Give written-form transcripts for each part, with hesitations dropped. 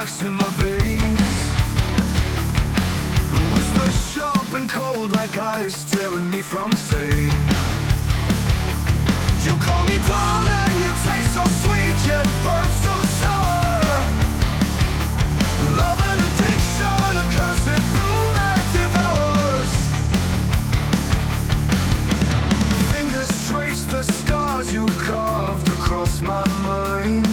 sparks in my veins. Whisper sharp and cold like ice, tearing me from sane. You call me darling, you taste so sweet, yet burn so sour. Love and addiction, a cursed blue that devours. Fingers trace the scars you carved across my mind.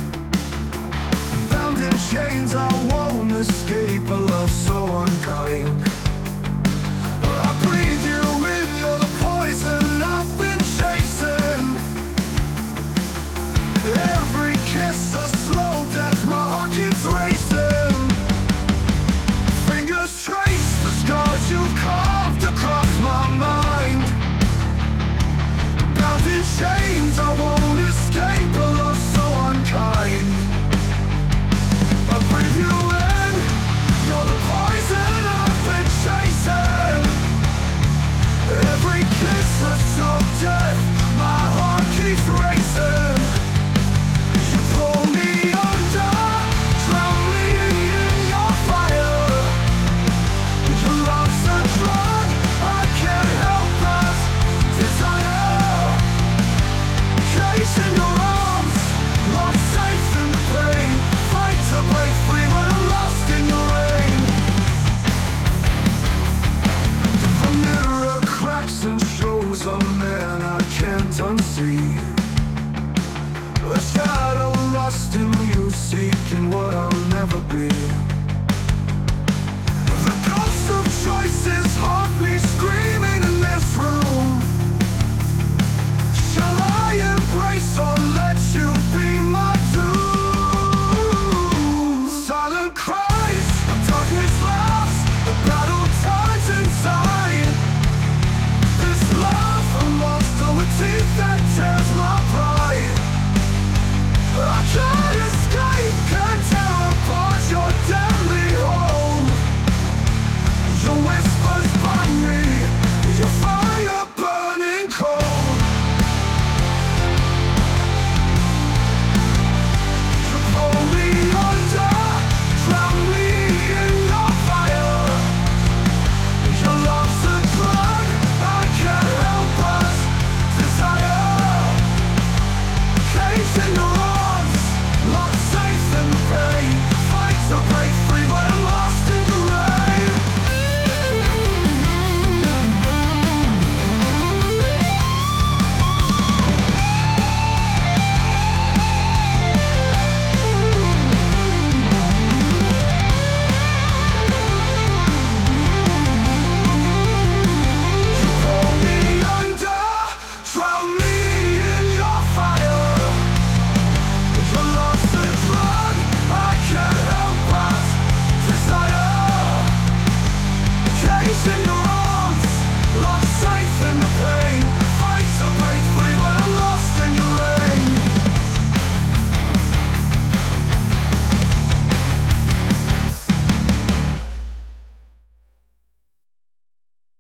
Bound in chains, I won't escape a love so unkind. I breathe you in, you're the poison I've been chasing. Every kiss a slow death, my heart keeps racing. Fingers trace the scars you carved across my mind. Bound in chains, I won't escape a love so unkind. I breathe you in, you're the poison I've been chasing. Every kiss a slow death, my heart keeps racing. You pull me under, drown me in your fire. Your love's a drug, I can't help but desire. Cage in your arms, lost safe in the pain. Fight to break free when I'm lost in your rain. The mirror cracks and shows a man I can't unsee. A shadow lost in you, seeking what I'll never be. The ghost of choices haunt me